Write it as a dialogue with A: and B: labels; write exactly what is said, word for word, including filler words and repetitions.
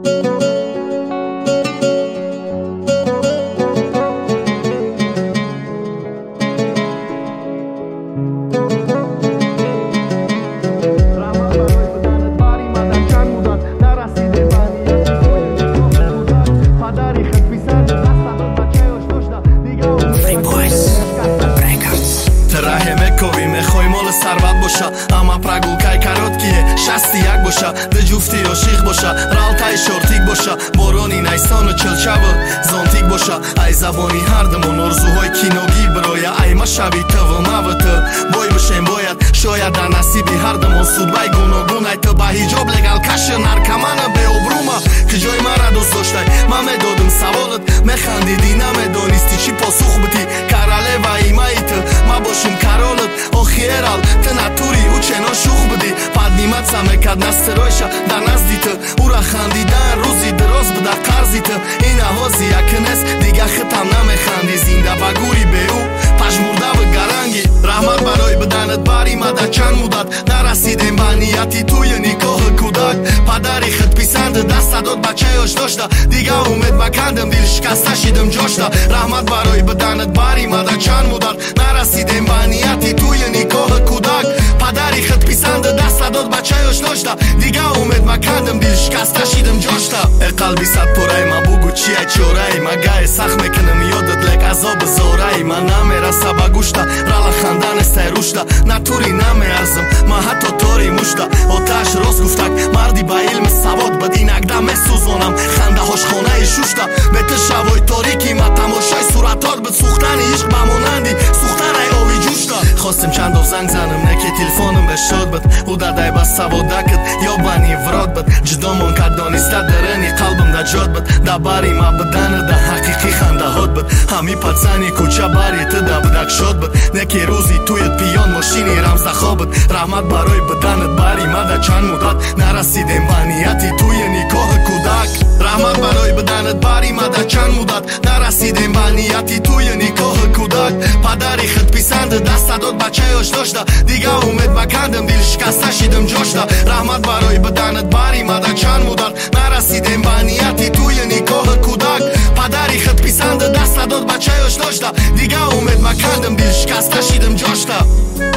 A: اما پرگولکای کاروتکیه شستی یک باشه ده جفتی و شیخ باشه رالتای شورتیک باشه بارانی نیستان و چلچب زانتیک باشه ای زبانی هر دمون ارزوهای کینوگی برای ای مشابی تو و موت بای بشیم باید شاید در نصیبی هر دمون سود بای گوناگون ای تو با هیجاب لگل کش نرکمان به ابروما که جای مرا دوست داشتای من میدادم سوالت میخندیدی نمیدانستی چی پاسخ بدی کراله و ایمایی تو ما باشم کرالت آخیرال تو نتوری او چنان شوخ بدی پد نیمت سمکد نسترایشه در نزدی تو او را خندیدن روزی دراز بده قرضی تو این آوازی یکنست دیگه ختم نمیخندی زنده بگوری به او پشمورده و گرنگی رحمت برای بدنت باری مده چند مدت نرسیدیم به نیتی توی نکاح کودک پدری خط پیسند دست داد بچه هاش داشته دیگه امید مکندم دل شکسته شیدم جاشته رحمت برای بدنت باری مده چند مدت نرسیدیم به نیتی توی نکاح کودک پدری خط پیسند دست داد بچه هاش داشته دیگه امید مکندم دل شکسته شیدم جاشته ای قلبی صد پره ما بگو چیه چوره ما گای سخت میکنم یادت لک عذاب زوره ما نمیرسه به گوشته رالا خندن استه روشته نتوری نمیارزم ما حتی توری مشته آتش راست گفتک مردی با علم سواد بدین اگدم سوزانم خنده هاش خانه شوشته به تو شوای تاریکی ما تماشای صورتات بد سوختن عشق بمانندی سوختن ای آوی جوشته خواستم چند دو زنگ زنم نکی تلفونم به شاد بد او دادای با سوادکت یا بانی وراد بد جدا من که دانسته درنی قلبم دا جاد بد دا باری ما بدن دا حقیقی خنده هاد بد همی پتسانی کوچه باری تو دا بدک شاد بد نکی روزی تویت پیان ماشینی رمز دا خواب بد رحمت برای بدنت باری ما دا چند مدت نرسیدیم با نیتی توی نکاح کودک رحمت برای بدنت باری ما دا چند مدت نرسیدیم با نیتی توی نکاح کودک پدری خط پیسند دست داد بچه هاش داشته دیگه امید مکندم دل شکسته شیدم جاشته رحمت برای بدنت باری ما دا چند مدت نرسیدیم با نیتی توی نکاح کودک پدری خط پیسند دست داد بچه هاش داشته دیگه امید مکندم دل شکسته شیدم جاشته